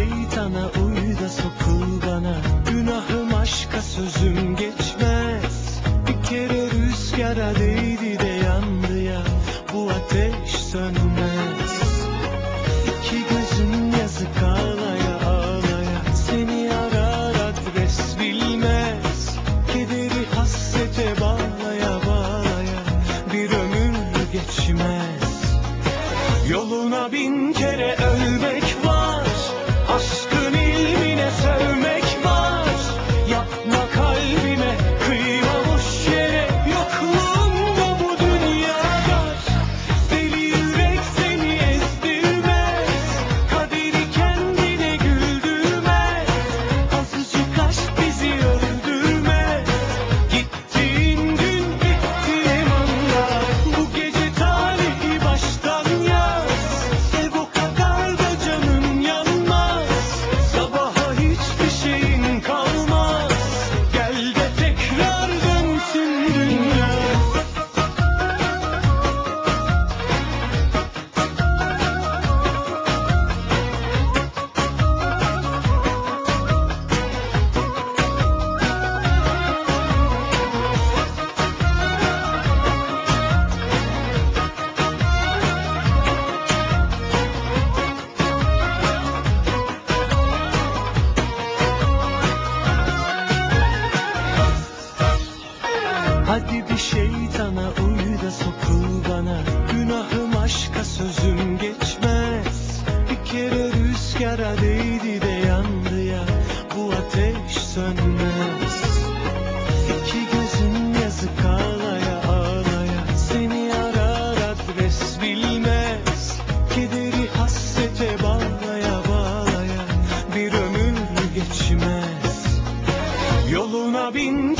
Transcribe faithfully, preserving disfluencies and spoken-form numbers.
şeytana uy da sokul bana. Günahım aşka sözüm geçmez. Bir kere rüzgara değdi de yandı ya, bu ateş sönmez. İki gözüm yazık ağlaya ağlaya, seni arar adres bilmez. Kederi hasrete bağlaya bağlaya, bir ömür geçmez. Yoluna bin kere ölmek var, aşkın ilmine sövmek var. Yapma kalbime, kıyma boş yere, yokluğunda bu dünya dar. Deli yürek seni ezdirmez, kaderi kendine güldürmez. Azıcık aşk bizi öldürmez, gittiğin gün gittiğim anda. Bu gece talihi baştan yaz, sev o kadar da canın yanmaz. Sabaha hiçbir şeyin kalmaz, gel de tekrar dönsün dünya. Hadi bir şeytana uy da sokul bana. Günahım aşka sözüm geçmez. Bir kere rüzgara değdi de yandı ya, bu ateş sönmez. İki gözüm yazık ağlaya ağlaya, seni arar adres bilmez. Kederi hasrete bağlaya bağlaya, bir ömür geçmez. Yoluna bin